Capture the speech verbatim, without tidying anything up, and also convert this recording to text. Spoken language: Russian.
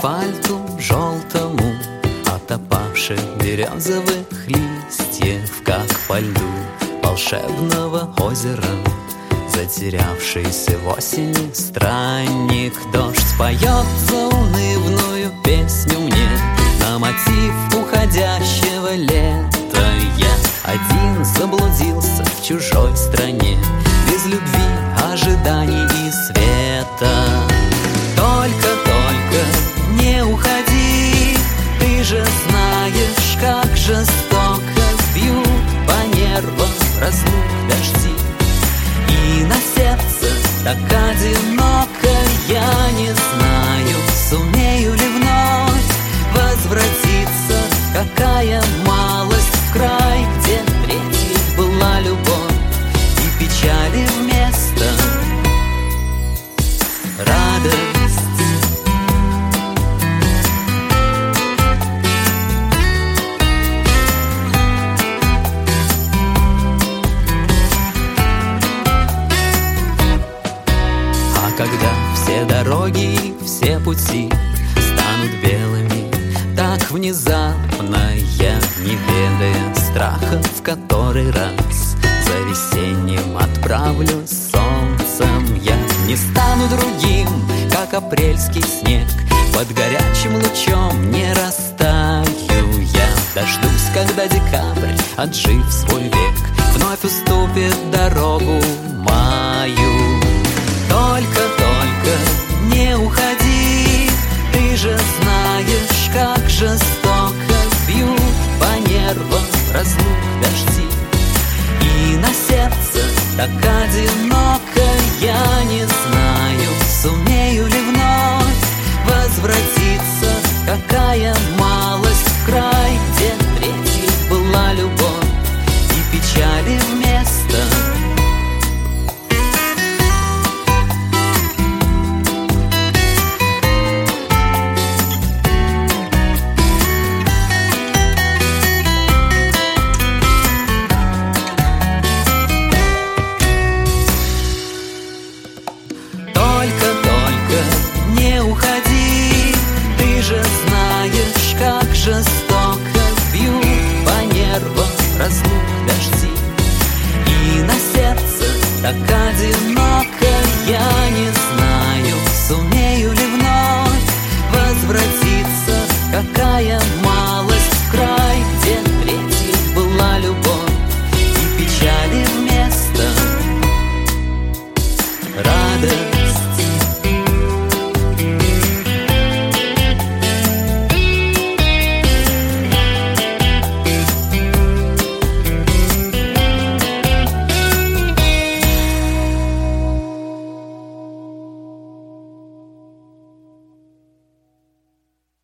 асфальту желтому от опавших березовых листьев, как по льду волшебного озера, затерявшийся в осени странник. Дождь поет заунывную песню мне на мотив уходящего лета. Я один заблудился в чужой стране, без любви, ожиданий и света. Только-только не уходи, ты же знаешь, как жестоко бьют по нервам разлук дожди. И на сердце так одиноко, я не знаю, сумею ли вновь возвратиться. Какая малость в край, где третьей была любовь, и печали вместо радость. А когда все дороги и все пути станут белыми, так внезапно, я, не ведая страха, в который раз за весенним отправлюсь солнцем. Я не стану другим, как апрельский снег, под горячим лучом не растаю. Я дождусь, когда декабрь, отжив свой век, вновь уступит дорогу маю. Только-только не уходи, ты же знаешь, как жестоко бьют по нервам разлук дожди. И на сердце так одиноко,